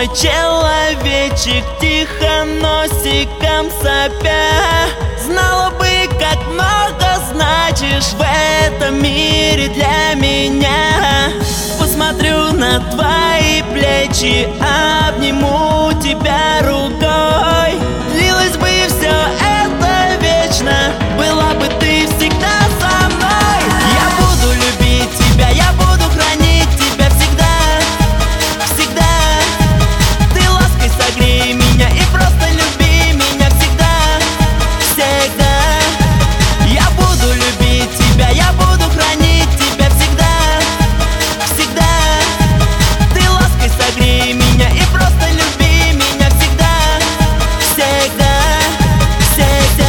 мой человечек, тихо носиком сопя. Знала бы, как много значишь в этом мире для меня. Посмотрю на твои плечи, обниму тебя рукой. Длилось бы все это вечно, была бы ты всегда со мной. Я буду любить тебя, я буду хранить тебя всегда, всегда. Ты лаской согрей меня и просто люби меня всегда, всегда. Я буду любить тебя, я буду хранить тебя всегда, всегда. Ты лаской согрей меня и просто люби меня всегда, всегда, всегда.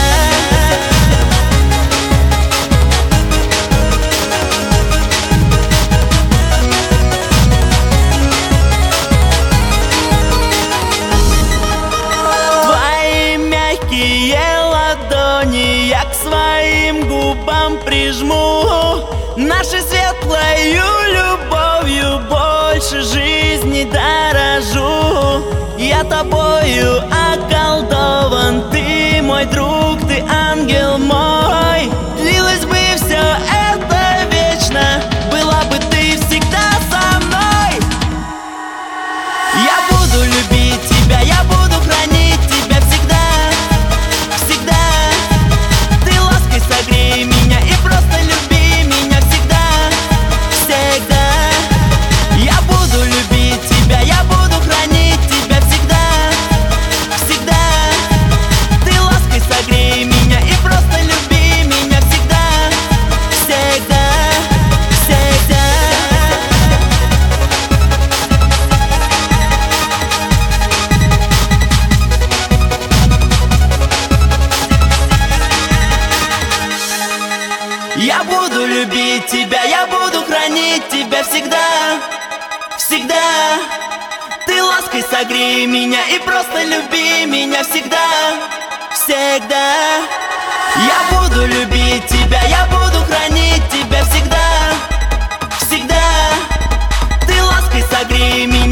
Твои мягкие ладони я к своим губам прижму. Нашей светлою любовью больше жизни дорожу. Я тобою околдован, ты мой друг, ты ангел мой. Длилось бы все это вечно, была бы ты всегда со мной. Я буду любить тебя, я буду хранить тебя всегда, всегда. Ты лаской согрей меня и просто люби меня всегда, всегда. Я буду любить тебя, я буду хранить тебя всегда, всегда. Ты лаской согрей меня и просто люби меня всегда, всегда, всегда. Я буду любить тебя, я буду хранить тебя всегда, всегда. Ты лаской согрей меня и просто люби меня всегда, всегда. Я буду любить тебя, я буду хранить тебя всегда, всегда. Ты лаской согрей меня.